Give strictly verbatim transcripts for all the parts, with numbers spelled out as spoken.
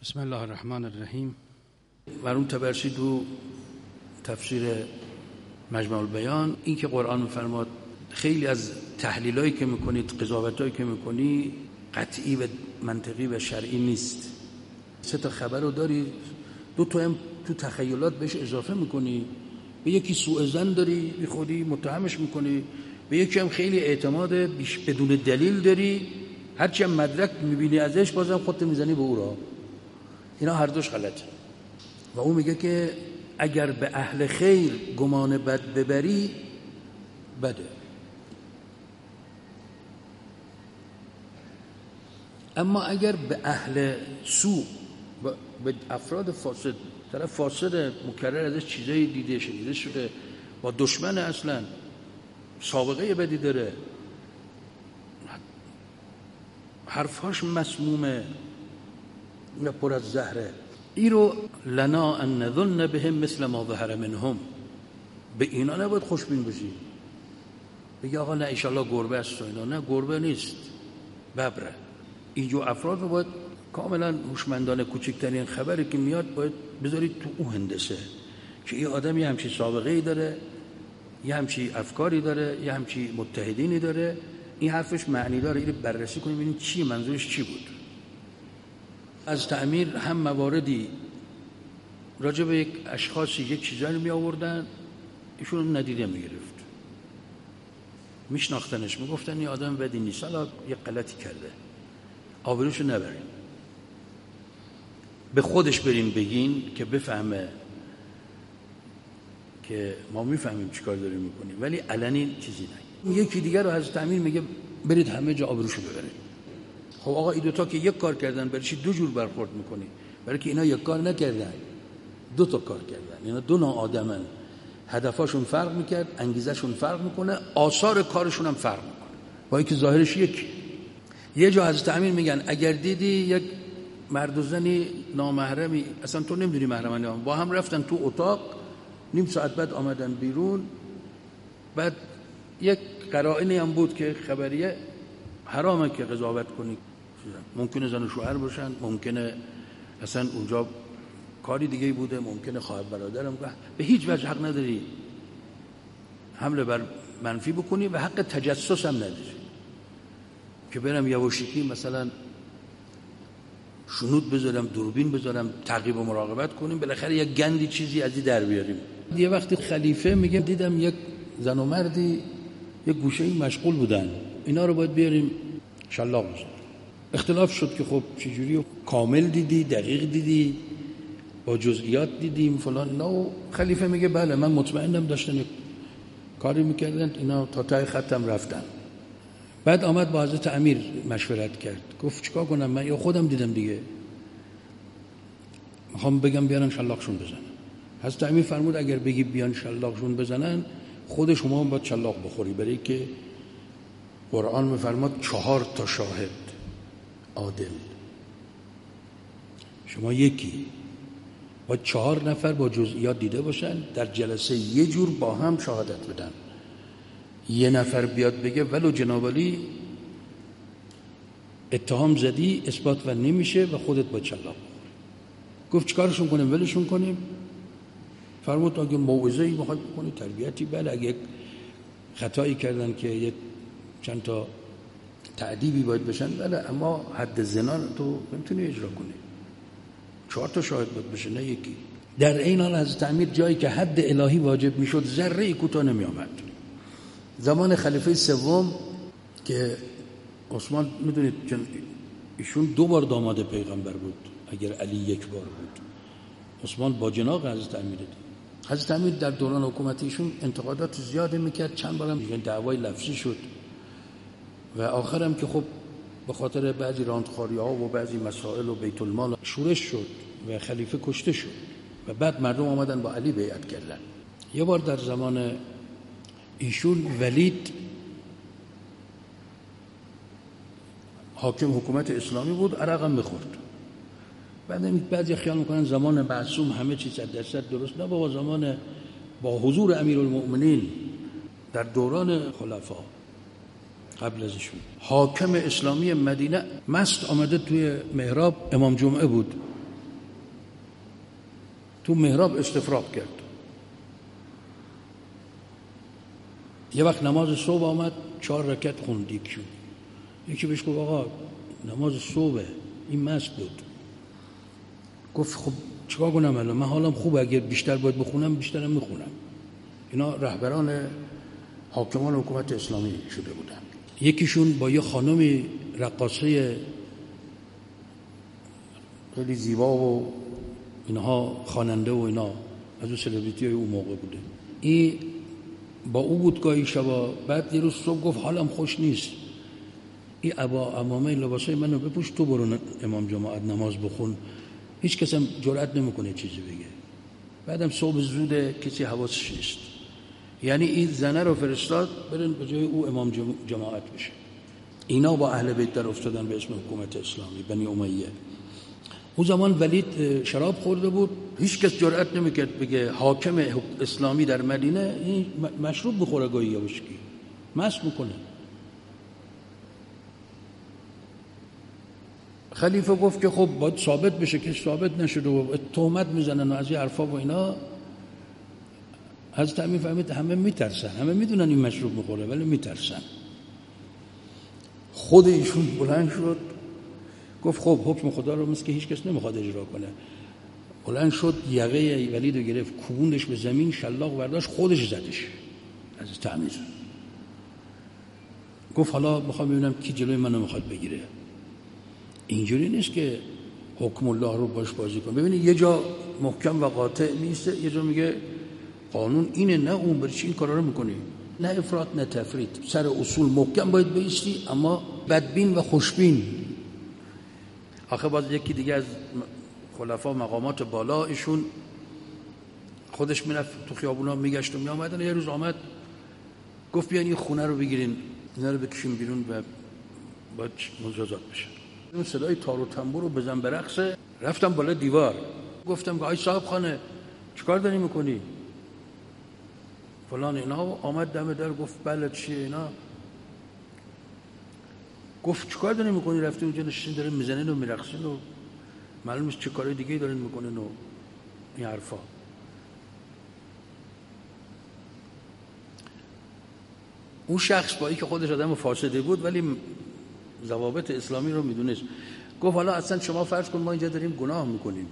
بسم الله الرحمن الرحیم. مرحوم طبرسی تو تفسیر مجمع البیان این که قرآن می‌فرماد خیلی از تحلیلایی که میکنید، قضاوتایی که میکنی قطعی و منطقی و شرعی نیست. سه تا خبر رو داری، دو تا هم تو تخیلات بهش اضافه میکنی، به یکی سوء ظن داری، بی خودی متهمش میکنی، به یکی هم خیلی اعتماد بیش بدون دلیل داری، هرچی هم مدرک میبینی ازش بازم خودت میزنی به او را. اینا هر دوش غلطه. و اون میگه که اگر به اهل خیر گمان بد ببری بده، اما اگر به اهل سوء، به افراد فاسد، طرف فاسد مکرر ازش چیزایی دیده شده شده، با دشمن اصلا سابقه بدی داره، حرفاش مسمومه و پر از زهره، ای رو لنا ان نظن بهم مثل ما ظهر منهم، به اینا نباید خوشبین بشی، بگی آقا نه ایشالله گربه است و اینا. نه، گربه نیست، ببره. اینجور افراد رو باید کاملا هوشمندانه کوچکترین خبری که میاد باید بذارید تو اون هندسه که این آدم یه همچی سابقه ای داره، یه همچی افکاری داره، یه همچی متحدینی داره، این حرفش معنی داره، اینو بررسی کنیم ببینیم چی منظورش چی بود. از تعمیر هم مواردی راجع به یک اشخاصی یک چیزایی می آوردن، ایشون ندیده می گرفت، میشناختنش، میگفتن این آدم بدی نیست، حالا یک غلطی کرده، آبروشو نبرین، به خودش برین بگین که بفهمه که ما میفهمیم چیکار داریم میکنیم، ولی علنی چیزی نگید. یکی دیگر رو از تعمیر میگه برید همه جا آبروشو ببرید. خب آقا این دوتا که یک کار کردن، برای چی دو جور برخورد میکنی؟ برای که اینا یک کار نکردن، دو تا کار کردن، اینا دو نوع آدمن، هدفاشون فرق میکرد، انگیزشون فرق میکنه، آثار کارشون هم فرق میکنه، با اینکه ظاهرش یک. یه جا از تعمیر میگن اگر دیدی یک مرد و زنی نامحرمی، اصلا تو نمیدونی محرمن یا با هم رفتن تو اتاق، نیم ساعت بعد آمدن بیرون، بعد یک قرائنی هم بود که خبریه حرامه که قضاوت کنی، ممکنه زن و شوهر باشن، ممکنه اصلا اونجا کاری دیگه بوده، ممکنه خواهر برادرم، به هیچ وجه حق نداری حمله بر منفی بکنی و حق تجسس هم نداری که برم یواشکی مثلا شنود بذارم، دوربین بذارم، تعقیب و مراقبت کنیم، بالاخره یک گندی چیزی از این در بیاریم. یه وقتی خلیفه میگه دیدم یک زن و مردی یک گوشه‌ای مشغول بودن، اینا رو باید بیاریم شلاق بزنیم. اختلاف شد که خب چجوری کامل دیدی، دقیق دیدی، با جزئیات دیدیم فلان اینا، و خلیفه میگه بله من مطمئنم داشتن کاری میکردن، اینا تا ته خطم رفتن. بعد آمد با حضرت امیر مشورت کرد، گفت چیکار کنم من، یا خودم دیدم دیگه، میخوام بگم بیارن شلاقشون بزنن. حضرت امیر فرمود اگر بگی بیان شلاقشون بزنن خود شما هم باید شلاق بخوری، برای که قرآن میفرماد چهار تا شاهد عادل، شما یکی، با چهار نفر با جزئیات دیده باشن، در جلسه یه جور با هم شهادت بدن، یه نفر بیاد بگه ولو جنابالی اتهام زدی اثبات و نمیشه و خودت با شلاق بخوری. گفت چیکارشون کنیم؟ ولشون کنیم؟ فرمود اگه موعظه‌ای میخواد بکنی، تربیتی، بله، اگه خطایی کردن که یک چند تا تعدیبی باید بشن، بله، اما حد زنا تو نمیتونی اجرا کنی، چهار تا شاهد باید بشه نه یکی. در این حال از تعمیر جایی که حد الهی واجب میشد ذره کوتاه نمی آمد. زمان خلیفه سوم که عثمان، میدونید ایشون دو بار داماد پیغمبر بود، اگر علی یک بار بود، عثمان با جناق حضرت امیر دید. حضرت امیر در دوران حکومت ایشون انتقادات زیاده میکرد، چند بارم دعوای لفظی شد و آخرم که خب به خاطر بعضی راندخاری ها و بعضی مسائل و بیت المال شورش شد و خلیفه کشته شد و بعد مردم آمدن با علی بیعت کردن. یه بار در زمان ایشون ولید حاکم حکومت اسلامی بود، عرقم میخورد. بعد بعضی خیال میکنن زمان معصوم همه چیز صد درصد درست، نه بابا، زمان با حضور امیرالمؤمنین در دوران خلفا قبل از ایشون حاکم اسلامی مدینه مست آمده توی محراب، امام جمعه بود، تو محراب استفراغ کرد. یه وقت نماز صبح آمد، چهار رکعت خوند. یکی یکی بهش گفت آقا نماز صبح، این مست بود. گفت خب چیکار کنم الان؟ من حالم خوبه، اگر بیشتر باید بخونم بیشترم میخونم. اینا رهبران حاکمان حکومت اسلامی شده بودن. یکیشون با یه خانمی رقاصه خیلی زیبا و اینها، خواننده و اینا، از اون سلبریتی های اون موقع بوده. این با او بود گاهی شبا. بعد یه روز صبح گفت حالم خوش نیست، این عبا عمامه لباسای منو بپوش، تو برو امام جماعت نماز بخون. هیچ کس هم جرئت نمیکنه چیزی بگه. بعدم صبح زوده، کسی حواسش نیست. یعنی این زنه رو فرستاد برن به جای او امام جماعت بشه. اینا با اهل بیت در افتادن به اسم حکومت اسلامی بنی امیه. اون زمان ولید شراب خورده بود، هیچ کس جرئت نمیکرد بگه حاکم اسلامی در مدینه این مشروب بخوره گاهی یا ویسکی، مست میکنه. خلیفه گفت که خب باید ثابت بشه، که ثابت نشده و تهمت میزنن و از این حرفا و اینا. حضرت امیر فهمید همه میترسن، همه میدونن این مشروب میخوره ولی میترسن. خود ایشون بلند شد گفت خب حکم خدا رو مثل که هیچ کس نمیخواد اجرا کنه. بلند شد یقه ولید رو گرفت، کوبوندش به زمین، شلاق برداشت خودش زدش از تعمیر. گفت حالا میخوام ببینم کی جلوی منو میخواد بگیره. اینجوری نیست که حکم الله رو باش بازی کن. ببینید یه جا محکم و قاطع نیست، یه جا میگه قانون اینه نه اون، برای چی این کارا رو میکنی؟ نه افراط نه تفرید، سر اصول محکم باید بایستی، اما بدبین و خوشبین. آخه باز یکی دیگه از خلفا مقامات بالا، ایشون خودش میرفت تو خیابونا میگشت و میامدن. یه روز آمد گفت بیاین این خونه رو بگیرین، اینا رو بکشیم بیرون و باید مجازات بشه. اون صدای تار و تنبور رو بزن برقصه. رفتم بالا دیوار، گفتم که آی صاحب خانه چیکار داری میکنی؟ فلان اینا. آمد دم در گفت بله چیه اینا؟ گفت چیکار داری میکنی؟ رفتی اونجا نشین داره میزنین و میرقصین و معلوم نیست چه کارهای دیگه دارین میکنین و این حرفا. اون شخص با اینکه خودش آدم فاسده بود ولی ضوابط اسلامی رو میدونست. گفت حالا اصلا شما فرض کن ما اینجا داریم گناه میکنیم،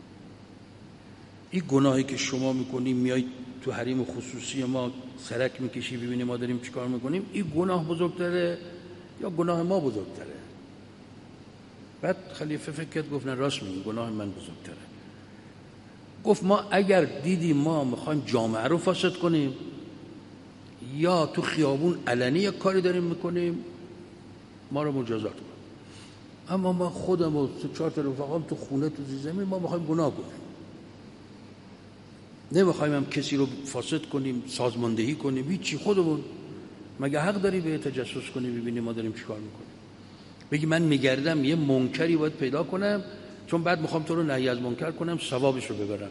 این گناهی که شما میکنیم میای تو حریم خصوصی ما سرک میکشی ببینی ما داریم چیکار میکنیم، این گناه بزرگتره یا گناه ما بزرگتره؟ بعد خلیفه فکر کرد گفت نه راست میگی، گناه من بزرگتره. گفت ما اگر دیدیم ما میخوایم جامعه رو فاسد کنیم یا تو خیابون علنی یک کاری داریم میکنیم ما رو مجازات کن، اما ما خودم و چهار تا رفقام تو خونه تو زمین ما میخوایم گناه کنیم، نمیخوایم هم کسی رو فاسد کنیم، سازماندهی کنیم، هیچی. خودمون مگه حق داری به تجسس کنی ببینی ما داریم چیکار میکنیم؟ بگی من میگردم یه منکری باید پیدا کنم چون بعد میخوام تو رو نهی از منکر کنم ثوابش رو ببرم.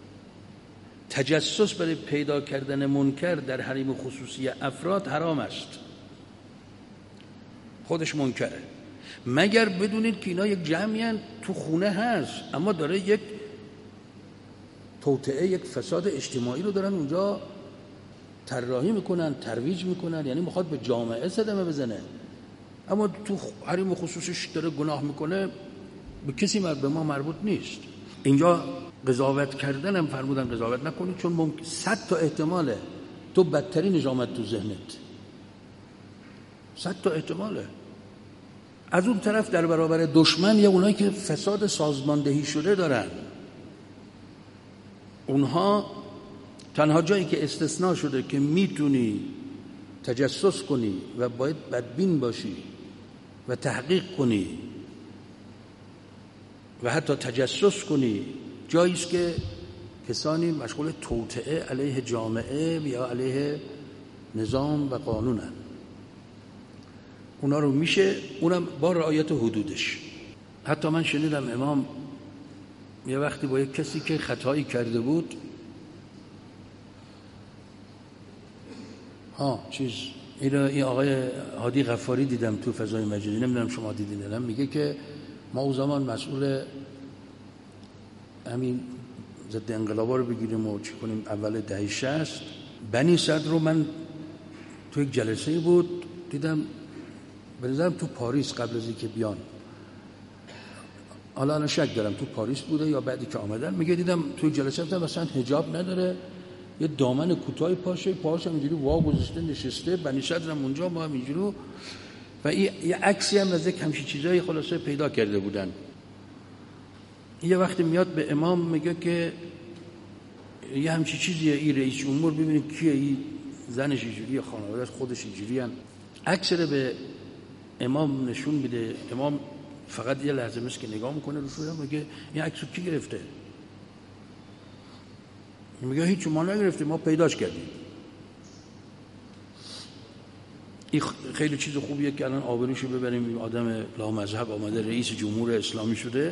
تجسس برای پیدا کردن منکر در حریم خصوصی افراد حرام است، خودش منکره. مگر بدونید که اینا یک جمعی هستند تو خونه هست اما داره یک توطئه، یک فساد اجتماعی رو دارن اونجا طراحی میکنن، ترویج میکنن، یعنی میخواد به جامعه صدمه بزنه، اما تو حریم خصوصیش داره گناه میکنه، به کسی به ما مربوط نیست. اینجا قضاوت کردن هم فرمودن قضاوت نکنید چون ممکن صد تا احتماله تو بدترینش آمد تو ذهنت، صد تا احتماله. از اون طرف در برابر دشمن یا اونایی که فساد سازماندهی شده دارن، اونها تنها جایی که استثناء شده که میتونی تجسس کنی و باید بدبین باشی و تحقیق کنی و حتی تجسس کنی، جایی است که کسانی مشغول توطئه علیه جامعه یا علیه نظام و قانونن. اونا رو میشه، اونم با رعایت حدودش. حتی من شنیدم امام یه وقتی با یک کسی که خطایی کرده بود، ها چیز این آقای هادی غفاری دیدم تو فضای مجازی، نمیدونم شما دیدین نه، میگه که ما اون زمان مسئول همین ضد انقلابا رو بگیریم و چی کنیم. اول دهه شصت بنی صدر رو من تو یک جلسه بود دیدم، به نظرم تو پاریس قبل از اینکه بیان، حالا الان شک دارم تو پاریس بوده یا بعدی که آمدن، میگه دیدم توی جلسه بودم مثلا حجاب نداره، یه دامن کوتاه پاشه، پاهاش هم اینجوری وا گذاشته نشسته، بنی صدرم اونجا، ما هم اینجوری، و این یه عکسی هم از یک همچین چیزایی خلاصه پیدا کرده بودن. یه وقتی میاد به امام میگه که یه همچین چیزیه، این رئیس جمهور ببینید کیه، این زنش اینجوریه، خانواده‌اش خودش اینجوریان. عکس رو به امام نشون میده، امام فقط یه لحظه مثل که نگاه میکنه رو شویم، میگه این عکسو کی گرفته؟ میگه هیچ، ما نگرفتیم، ما پیداش کردیم. این خیلی چیز خوبیه که الان آبروشو ببریم، این آدم لامذهب آمده رئیس جمهور اسلامی شده.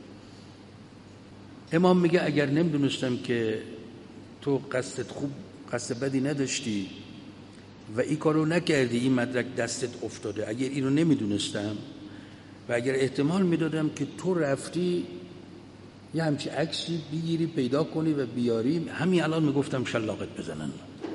امام میگه اگر نمیدونستم که تو قصدت خوب، قصد بدی نداشتی و این کارو نکردی، این مدرک دستت افتاده، اگر اینو نمیدونستم و اگر احتمال میدادم که تو رفتی یه همچی عکسی بگیری پیدا کنی و بیاری، همین الان میگفتم شلاقت بزنن،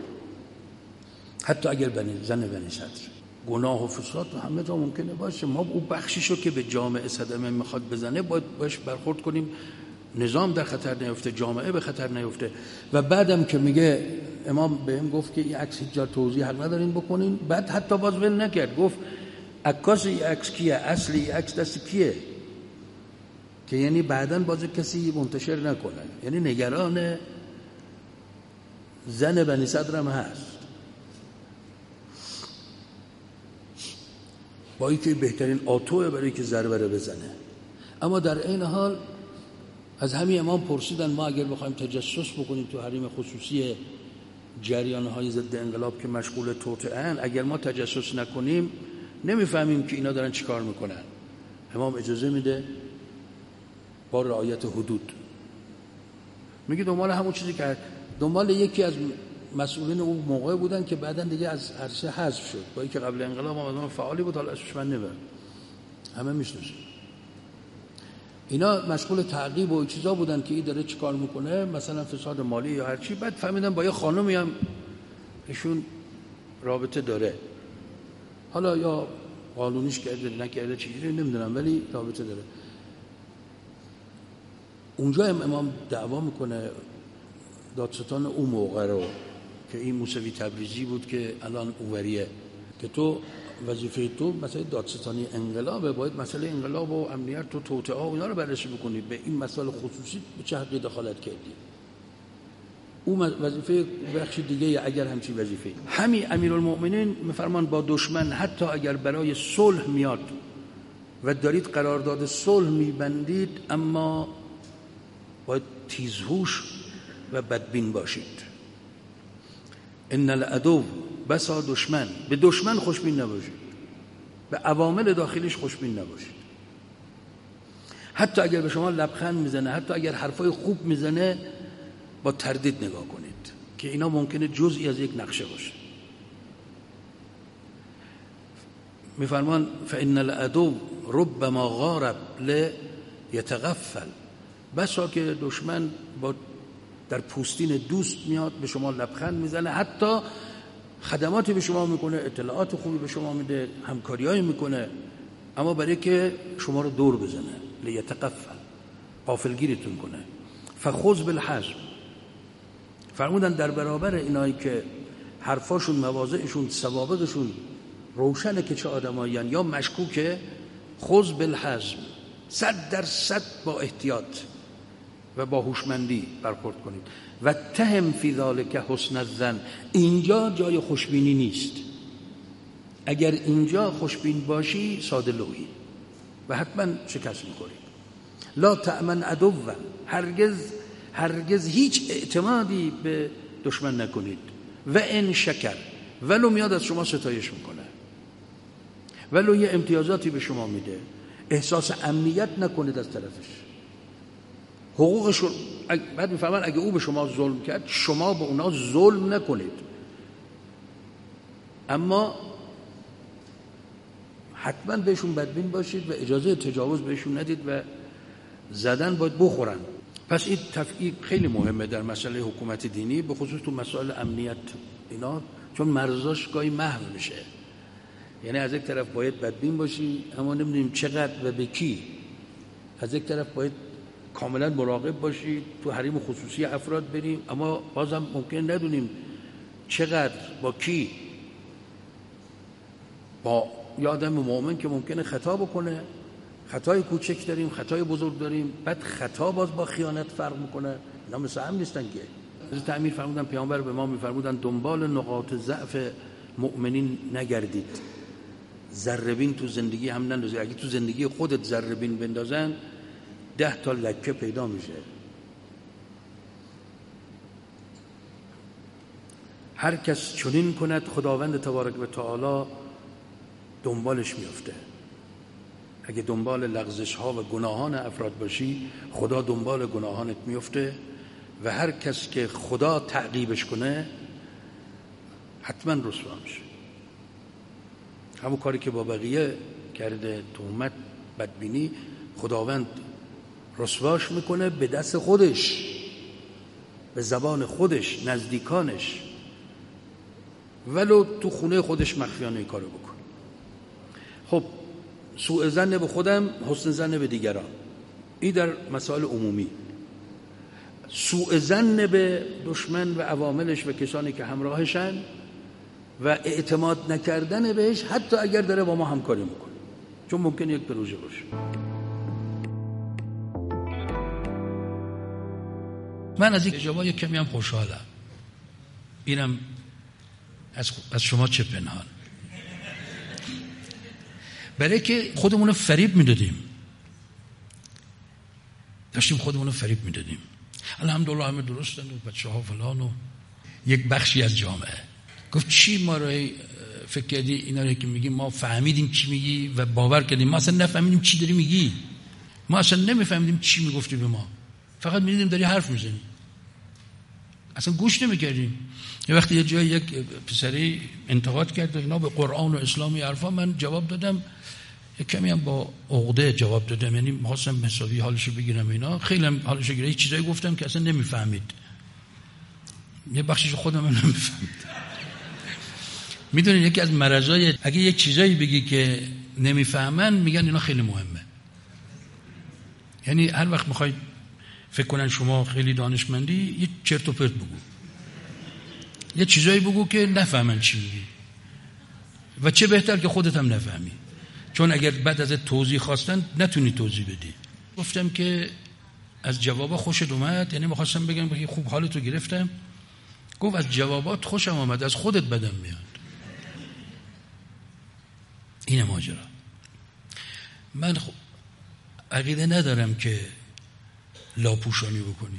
حتی اگر بنی زن بنی صدر. گناه و فساد تو همه جا ممکنه باشه، ما اون بخشیشو که به جامعه صدمه میخواد بزنه باید باش برخورد کنیم، نظام در خطر نیفته، جامعه به خطر نیفته. و بعدم که میگه امام بهم گفت که این عکس هیچ جا توضیح حق ندارین بکنین، بعد حتی باز ول نکرد، گفت عکاس این عکس کیه، اصلی این عکس دست کیه، که یعنی بعداً باز کسی منتشر نکنه، یعنی نگران زن بنی صدر هم هست، با اینکه بهترین آتوه برای که ضربه رو بزنه. اما در این حال از همین امام پرسیدن ما اگر بخوایم تجسس بکنیم تو حریم خصوصی جریان‌های ضد انقلاب که مشغول توطئه‌اند، اگر ما تجسس نکنیم نمیفهمیم که اینا دارن چیکار میکنن. امام اجازه میده با رعایت حدود. میگه دنبال همون چیزی که دنبال یکی از مسئولین اون موقع بودن که بعدن دیگه از عرصه حذف شد، با اینکه قبل انقلاب آدم فعالی بود، حالا اسمش من نمیبرم، همه میشناسن. اینا مشغول تعقیب و چیزا بودن که این داره چیکار میکنه، مثلا فساد مالی یا هر چی. بعد فهمیدن با یه خانومی هم ایشون رابطه داره، حالا یا قانونیش کرده نکرده چیزی نمیدونم، ولی رابطه داره. اونجا هم امام دعوا میکنه دادستان اون موقع رو که این موسوی تبریزی بود که الان اووریه، که تو وظیفه تو مثلا دادستانی انقلابه، باید مسئله انقلاب و امنیت و توطئه و اینا رو بررسی بکنی، به این مسائل خصوصی به چه حقی دخالت کردی؟ اون وظیفه بخش دیگه اگر همچین وظیفه. همین امیرالمؤمنین میفرمان با دشمن حتی اگر برای صلح میاد و دارید قرارداد صلح میبندید، اما باید تیزهوش و بدبین باشید. ان العدو، بسا دشمن، به دشمن خوشبین نباشید، به عوامل داخلیش خوشبین نباشید. حتی اگر به شما لبخند میزنه، حتی اگر حرفای خوب میزنه، با تردید نگاه کنید که اینا ممکنه جزئی از یک نقشه باشه. میفرمان فان العدو ربما غارب لیتغفل، بسا که دشمن با در پوستین دوست میاد به شما لبخند میزنه، حتی خدماتی به شما میکنه، اطلاعات خوبی به شما میده، همکاریایی میکنه، اما برای که شما رو دور بزنه، لیتغفل، غافلگیریتون کنه. فخذ بالحزم، فرمودن در برابر اینایی که حرفاشون، مواضعشون، سوابقشون روشنه که چه آدمایین یا مشکوکه، خذ بالحزم، صد در صد با احتیاط و با هوشمندی برخورد کنید. و تهم فی ذلک حسن الظن، اینجا جای خوشبینی نیست. اگر اینجا خوشبین باشی ساده لوحی و حتما شکست میخوری. لا تأمن عدوا، هرگز هرگز هیچ اعتمادی به دشمن نکنید. و ان شکر، ولو میاد از شما ستایش میکنه، ولو یه امتیازاتی به شما میده، احساس امنیت نکنید از طرفش. حقوقش رو بعد میفهمن اگه او به شما ظلم کرد، شما به اونا ظلم نکنید، اما حتما بهشون بدبین باشید و اجازه تجاوز بهشون ندید و زدن باید بخورن. پس این تفکیک خیلی مهمه در مسئله حکومت دینی، به خصوص تو مسائل امنیت اینا، چون مرزاش گاهی محو میشه. یعنی از یک طرف باید بدبین باشی اما نمیدونیم چقدر و به کی، از یک طرف باید کاملا مراقب باشی تو حریم خصوصی افراد بریم اما بازم ممکن ندونیم چقدر با کی، با یه آدم مومن که ممکنه خطا بکنه، خطای کوچک داریم، خطای بزرگ داریم، بعد خطا باز با خیانت فرق میکنه. اینا مثل هم نیستن که حضرت امیر فرمودن، پیامبر به ما میفرمودن دنبال نقاط ضعف مؤمنین نگردید، ذره بین تو زندگی هم نندازید. اگه تو زندگی خودت ذره بین بندازن ده تا لکه پیدا میشه. هر کس چنین کند خداوند تبارک و تعالی دنبالش میفته. اگه دنبال لغزش ها و گناهان افراد باشی خدا دنبال گناهانت میفته و هر کس که خدا تعقیبش کنه حتما رسوا میشه. همون کاری که با بقیه کرده، تهمت، بدبینی، خداوند رسواش میکنه به دست خودش، به زبان خودش، نزدیکانش، ولو تو خونه خودش مخفیانه این کارو بکن. خب سوء ظن به خودم، حسن ظن به دیگران، این در مسائل عمومی. سوء ظن به دشمن و عواملش و کسانی که همراهشن و اعتماد نکردن بهش حتی اگر داره با ما همکاری میکنه، چون ممکن یک پروژه باشه. من از این جواب یک کمی هم خوشحالم. اینم از از شما چه پنهان، برای که خودمون فریب میدادیم، داشتیم خودمون فریب میدادیم. الحمدلله همه درستن و بچه ها فلان و یک بخشی از جامعه گفت چی ما رو فکر کردی اینا رو که میگیم ما فهمیدیم چی میگی و باور کردیم، ما اصلا نفهمیدیم چی داری میگی، ما اصلا نمیفهمیدیم چی میگفتی به ما، فقط میدیدیم داری حرف میزنی، اصلا گوش نمیکردیم. یه وقتی یه جای یک پسری انتقاد کرد اینا به قرآن و اسلامی حرفا، من جواب دادم یک کمی هم با عقده جواب دادم، یعنی می‌خواستم حسابی حالشو بگیرم اینا، خیلی هم حالشو گرفتم، چیزایی گفتم که اصلا نمیفهمید، یه بخشش خودم هم نمیفهمید. میدونید یکی از مرضای اگه یک چیزایی بگی که نمیفهمن میگن اینا خیلی مهمه، یعنی هر وقت میخواید فکر کنن شما خیلی دانشمندی یه چرت و پرت بگو، یه چیزایی بگو که نفهمن چی میگی و چه بهتر که خودت هم نفهمی، چون اگر بعد از توضیح خواستن نتونی توضیح بدی. گفتم که از جوابا خوشت اومد، یعنی می‌خواستم بگم که خوب حالتو گرفتم. گفت از جوابات خوشم اومد، از خودت بدم میاد. اینه ماجرا. من خب عقیده ندارم که لاپوشانی بکنی.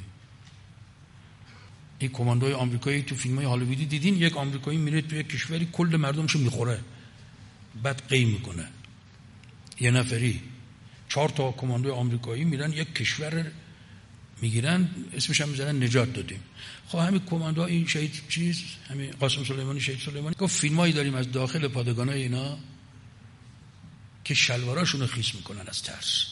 این کماندوی آمریکایی تو فیلم‌های هالیوودی دیدین، یک آمریکایی میره توی یک کشوری کل مردمشو میخوره بعد قیم میکنه، یه نفری چهار تا کماندوی آمریکایی میرن یک کشور میگیرن، اسمش هم میذارن نجات دادیم. خب همین کماندوها این شهید چیز همین قاسم سلیمانی، شهید سلیمانی، گفت فیلمایی داریم از داخل پادگانای اینا که شلواراشون رو خیس میکنن از ترس.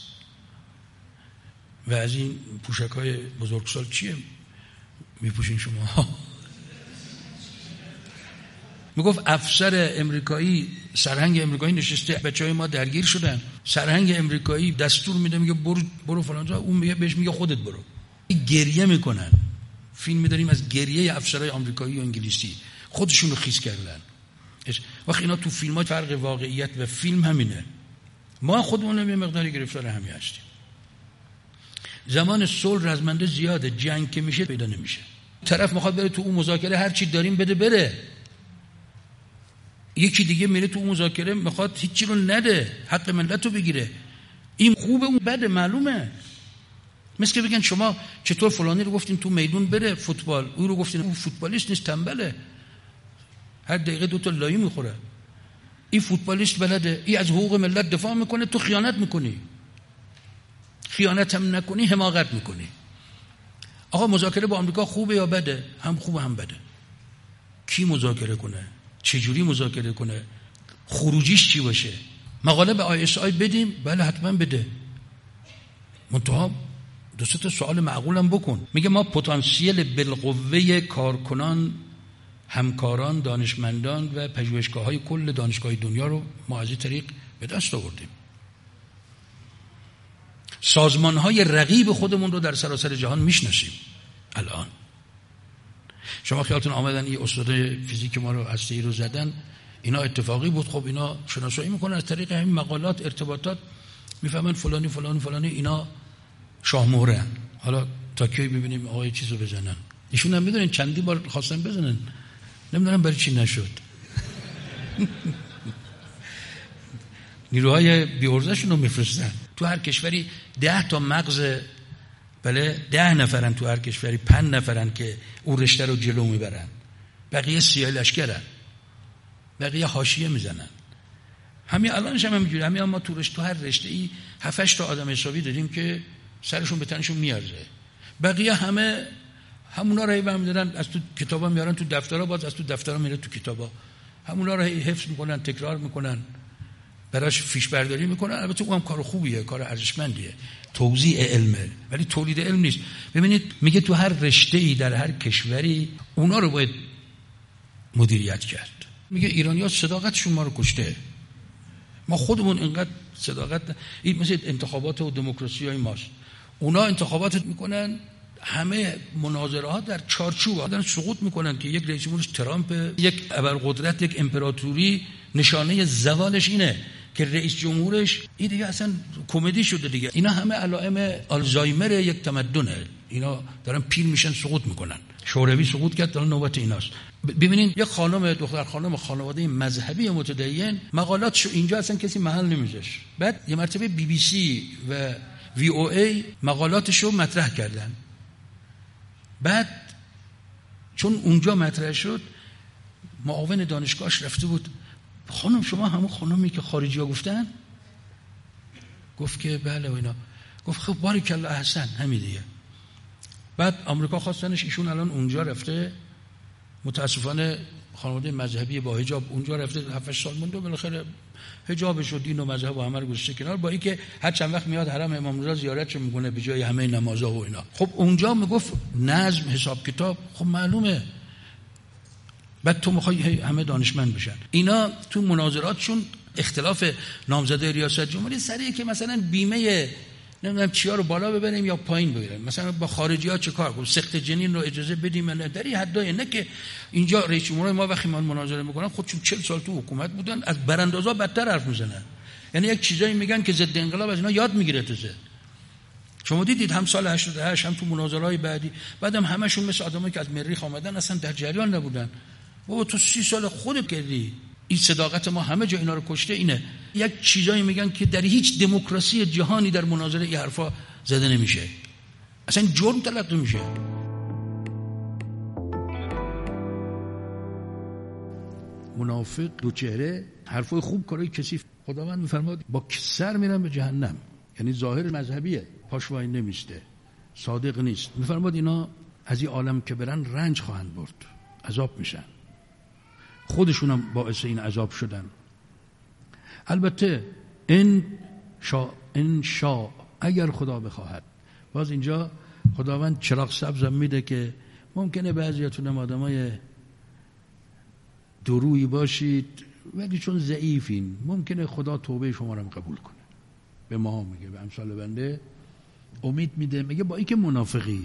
و از این پوشکای بزرگسال چیه میپوشین شما؟ میگفت افسر امریکایی، سرهنگ امریکایی نشسته، بچهای ما درگیر شدن، سرهنگ امریکایی دستور میده میگه برو برو فلان جا، اون میگه بهش میگه خودت برو. گریه میکنن. فیلم می‌داریم از گریه افسرهای آمریکایی و انگلیسی، خودشون رو خیس کردن. وقت اینا تو فیلم‌ها فرق واقعیت و فیلم همینه. ما خودمون هم یه مقداری گرفتار همین هستیم. زمان صلح رزمنده زیاده، جنگ که میشه پیدا نمیشه. طرف میخواد بره تو اون مذاکره، هر چی داریم بده بره. یکی دیگه میره تو اون مذاکره میخواد هیچی رو نده، حق ملت رو بگیره. این خوبه اون بده، معلومه. مثل که بگن شما چطور فلانی رو گفتین تو میدون بره فوتبال، اون رو گفتین اون فوتبالیست نیست، تنبله، هر دقیقه دو تا لایی میخوره. این فوتبالیست بلده، این از حقوق ملت دفاع میکنه، تو خیانت میکنی. خیانت هم نکنی حماقت میکنی. آقا مذاکره با آمریکا خوبه یا بده؟ هم خوبه هم بده. کی مذاکره کنه؟ چجوری مذاکره کنه؟ خروجیش چی باشه؟ مقاله به آی اس آی بدیم؟ بله حتما بده. منتها دو سه تا سوال معقولم بکن. میگه ما پتانسیل بالقوه کارکنان، همکاران، دانشمندان و پژوهشگاه‌های کل دانشگاه دنیا رو ما از این طریق به دست آوردیم. سازمان‌های رقیب خودمون رو در سراسر جهان میشناسیم. الان شما خیالتون آمدن این استاد فیزیک ما رو هسته‌ای رو زدن، اینا اتفاقی بود. خب اینا شناسایی میکنن از طریق همین مقالات، ارتباطات، میفهمن فلانی فلانی فلانی اینا شاهمهرن. حالا تا کی ببینیم آقای چیزو بزنن. ایشون هم میدونن چندی بار خواستن بزنن، نمیدونم برای چی نشد. نیروهای بی‌عرضه‌شون رو میفرستن. تو هر کشوری ده تا مغز، بله ده نفرن تو هر کشوری، پنج نفرن که اون رشته رو جلو میبرن، بقیه سیاه لشکرن، بقیه حاشیه میزنن. همین الانش هم همینجوری. همین ما تو رشته، تو هر رشته ای هفت هشت تا آدم حسابی داریم که سرشون به تنشون میارزه، بقیه همه همونا رو برمی دارن، از تو کتابا میارن تو دفترها، باز از تو دفترها میره تو کتابا، همونا رو حفظ میکنن، تکرار میکنن، براش فیش برداری میکنن. البته اونم کار خوبیه، کار ارزشمندیه، توزیع علمه، ولی تولید علم نیست. ببینید میگه تو هر رشته‌ای در هر کشوری اونا رو باید مدیریت کرد. میگه ایرانی‌ها صداقتشون ما رو کشته. ما خودمون اینقدر صداقت، این مثل انتخابات و دموکراسی های ماست. اونا انتخابات میکنن، همه مناظره ها در چارچوب دارن سقوط میکنن که یک رئیس جمهورش ترامپ، یک ابرقدرت، یک امپراتوری نشانه زوالش اینه که رئیس جمهورش این دیگه اصلا کمدی شده دیگه. اینا همه علائم آلزایمر یک تمدنه. اینا دارن پیر میشن، سقوط میکنن. شوروی سقوط کرد، الان نوبت ایناست. ببینین یک خانم، دختر خانم خانواده مذهبی متدین، مقالاتشو اینجا اصلا کسی محل نمیذاش. بعد یه مرتبه بی بی سی و وی او ای مقالاتشو مطرح کردن. بعد چون اونجا مطرح شد، معاون دانشگاهش رفته بود، خانم شما همون خانمی که خارجی‌ها گفتن؟ گفت که بله و اینا. گفت خب باریکالله احسن، همین دیگه. بعد آمریکا خواستنش، ایشون الان اونجا رفته، متاسفانه خانواده مذهبی با حجاب اونجا رفته، هفت سال مونده، بالاخره حجابش و دین و مذهب و همه رو گذاشته کنار، با اینکه هر چند وقت میاد حرم امام رضا زیارتش میکنه به جای همه نمازها و اینا. خب اونجا میگفت نظم، حساب کتاب، خب معلومه. بعد تو میخوای همه دانشمند بشن. اینا تو مناظراتشون اختلاف نامزده ریاست جمهوری سریه که مثلا بیمه نمیدونم چیا رو بالا ببریم یا پایین ببریم، مثلا با خارجی‌ها چه کار کنیم، سخت جنین رو اجازه بدیم نه، در این حدای. نه که اینجا رئیس جمهور ما وقتی ما مناظره میکنن خودشون چهل سال تو حکومت بودن، از براندازا بدتر حرف میزنن. یعنی یک چیزایی میگن که ضد انقلاب از اینا یاد میگیره تازه. شما دیدید هم سال هشتاد و هشت هم تو مناظره‌های بعدی، بعدم همشون مثل آدمایی که از مریخ آمدن اصلا در جریان نبودن. بابا تو سی سال خودت کردی. این صداقت ما همه جا اینا رو کشته. اینه یک چیزایی میگن که در هیچ دموکراسی جهانی در مناظره این حرفا زده نمیشه، اصلا جرم تلقی میشه. منافق دو چهره، حرفای خوب کارای کثیف. خداوند میفرماد با سر میرن به جهنم، یعنی ظاهر مذهبیه، پاش وای نمیسته، صادق نیست. میفرماد اینا از این عالم که برن رنج خواهند برد، عذاب میشن، خودشونم باعث این عذاب شدن. البته ان شاء ان شاء اگر خدا بخواهد. باز اینجا خداوند چراغ سبز میده که ممکنه بعضیاتون آدمای درویی باشید ولی چون ضعیفین ممکنه خدا توبه شما رو قبول کنه. به ما میگه، به امثال بنده امید میده، میگه با اینکه منافقی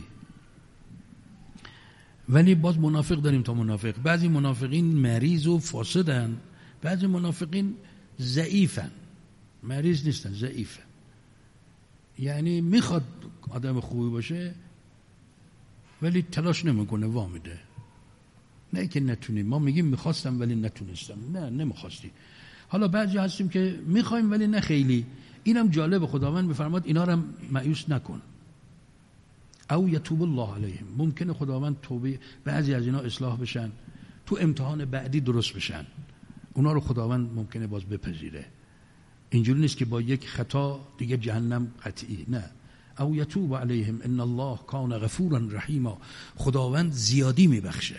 ولی باز منافق داریم تا منافق. بعضی منافقین مریض و فاسدن، بعضی منافقین ضعیفن، مریض نیستن، ضعیفن. یعنی میخواد آدم خوبی باشه ولی تلاش نمیکنه، وا میده. نه که نتونیم، ما میگیم میخواستم ولی نتونستم. نه نمیخواستی. حالا بعضی هستیم که میخوایم ولی نه خیلی. اینم جالب، خداوند میفرماد اینا رو مایوس نکن. او یتوب الله علیهم، ممکنه خداوند توبه بعضی از اینا اصلاح بشن، تو امتحان بعدی درست بشن، اونا رو خداوند ممکنه باز بپذیره. اینجوری نیست که با یک خطا دیگه جهنم قطعی. نه، او یتوب علیهم ان الله کان غفورا رحیما، خداوند زیادی میبخشه.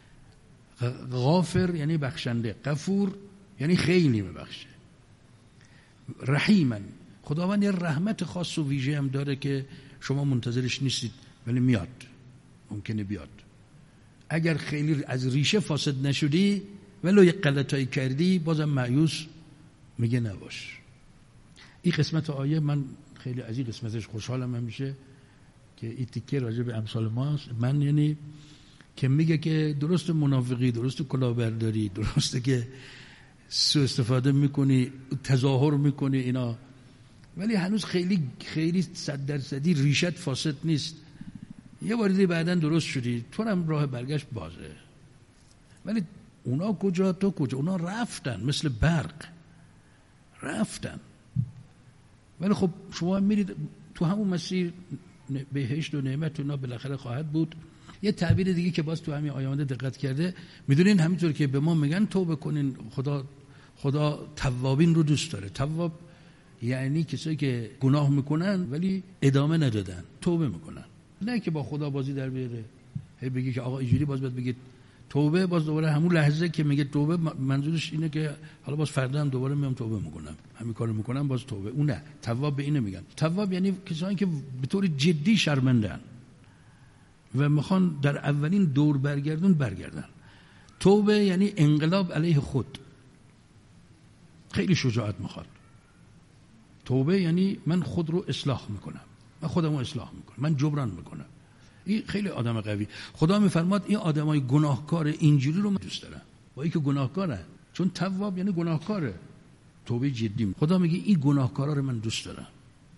غافر یعنی بخشنده، غفور یعنی خیلی میبخشه. رحیما، خداوند یه رحمت خاص و ویژه هم داره که شما منتظرش نیستید ولی میاد، ممکنه بیاد. اگر خیلی از ریشه فاسد نشدی ولو یک غلطایی کردی بازم مایوس میگه نباش. این قسمت آیه من خیلی از این قسمتش خوشحالم همیشه که این تیکه راجع به امثال ماست. من یعنی که میگه که درست منافقی، درست کلاهبرداری، درسته که سوء استفاده میکنی، تظاهر میکنی اینا، ولی هنوز خیلی خیلی صد درصدی ریشت فاسد نیست. یه بار دیگه بعداً درست شدی، تو هم راه برگشت بازه. ولی اونا کجا تو کجا؟ اونا رفتن مثل برق رفتن. ولی خب شما میرید تو همون مسیر، بهشت و نعمت اونا بالاخره خواهد بود. یه تعبیر دیگه که باز تو همین آیه دقت کرده، میدونین همینطور که به ما میگن توبه کنین، خدا خدا توابین رو دوست داره. تواب یعنی کسایی که گناه میکنن ولی ادامه ندادن، توبه میکنن، نه که با خدا بازی در بیاره. هی بگی که آقا اینجوری، باز باید بگید توبه، باز دوباره همون لحظه که میگه توبه منظورش اینه که حالا باز فردا هم دوباره میام توبه میکنم، همین کارو میکنم باز توبه. اون نه، تواب به اینه میگن. تواب یعنی کسایی که به طور جدی شرمنده‌اند و میخوان در اولین دور برگردون برگردن. توبه یعنی انقلاب علیه خود، خیلی شجاعت میخواد. توبه یعنی من خود رو اصلاح میکنم، من خودم رو اصلاح میکنم، من جبران میکنم. این خیلی آدم قوی. خدا میفرماد این آدمای گناهکار اینجوری رو من دوست دارم، با اینکه گناهکاره، چون تواب یعنی گناهکاره. توبه جدی. خدا میگه این گناهکارا رو من دوست دارم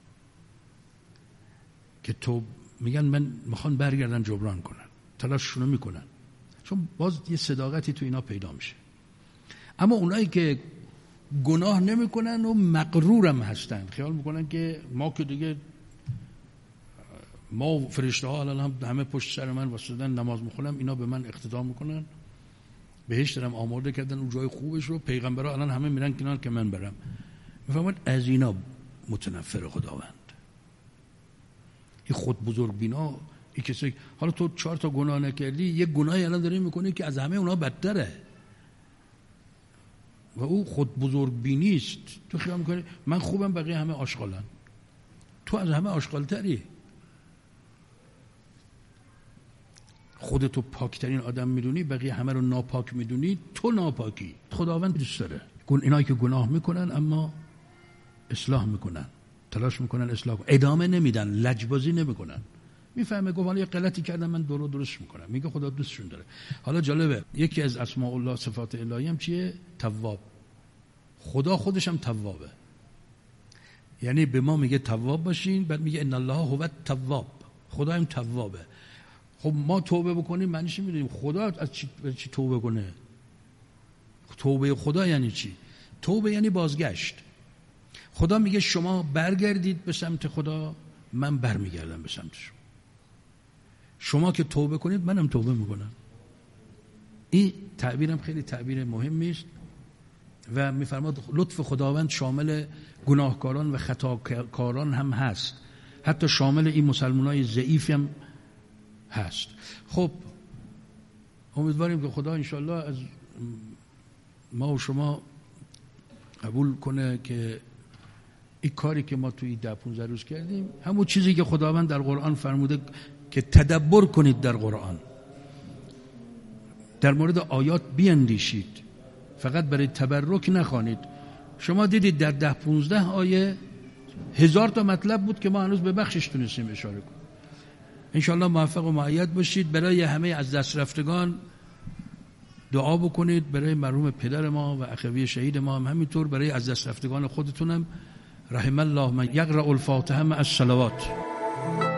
که تو میگن من میخوان برگردن جبران کنن، تلاششون رو میکنن، چون باز یه صداقتی تو اینا پیدا میشه. اما اونایی که گناه نمیکنن و مغرورم هستن، خیال میکنن که ما که دیگه ما و فرشته ها الان هم همه پشت سر من واسطن، نماز میخونم، اینا به من اقتدا میکنن، بهشت دارم آماده کردن اون جای خوبش رو، پیغمبرها الان همه میرن کنار که من برم. میفهمید از اینا متنفر خداوند. این خود بزرگ بینا، این کسی حالا تو چهار تا گناه نکردی، یک گناهی الان داری میکنی که از همه اونا بدتره و او خود بزرگ بینی است. تو خیال میکنی من خوبم بقیه همه آشغالن، تو از همه آشغالتری. خودتو پاکترین آدم میدونی، بقیه همه رو ناپاک میدونی، تو ناپاکی. خداوند دوست داره اینایی که گناه میکنن اما اصلاح میکنن، تلاش میکنن اصلاح کنن، ادامه نمیدن، لجبازی نمیکنن. میفهمه گفت حالا یه غلطی کردم من درو درست میکنم، میگه خدا دوستشون داره. حالا جالبه یکی از اسماء الله صفات الهی هم چیه؟ تواب. خدا خودش هم توابه، یعنی به ما میگه تواب باشین، بعد میگه ان الله هو التواب، خدا هم توابه. خب ما توبه بکنیم معنیش میدونیم خدا از چی, چی توبه کنه؟ توبه خدا یعنی چی؟ توبه یعنی بازگشت. خدا میگه شما برگردید به سمت خدا، من برمیگردم به سمت شما. شما که توبه کنید منم توبه میکنم. این تعبیرم خیلی تعبیر مهمی است و میفرماد لطف خداوند شامل گناهکاران و خطاکاران هم هست، حتی شامل این مسلمانای ضعیف هم هست. خب امیدواریم که خدا انشالله از ما و شما قبول کنه که این کاری که ما توی ده پونزده روز کردیم همون چیزی که خداوند در قرآن فرموده که تدبر کنید در قرآن، در مورد آیات بیندیشید، فقط برای تبرک نخوانید. شما دیدید در ده پونزده آیه هزار تا مطلب بود که ما هنوز به بخشش تونستیم اشاره کنیم. انشالله موفق و مؤید باشید. برای همه از دست رفتگان دعا بکنید، برای مرحوم پدر ما و اخوی شهید ما هم همینطور، برای از دست رفتگان خودتونم. رحم الله من یقرأ الفاتحه مع الصلوات.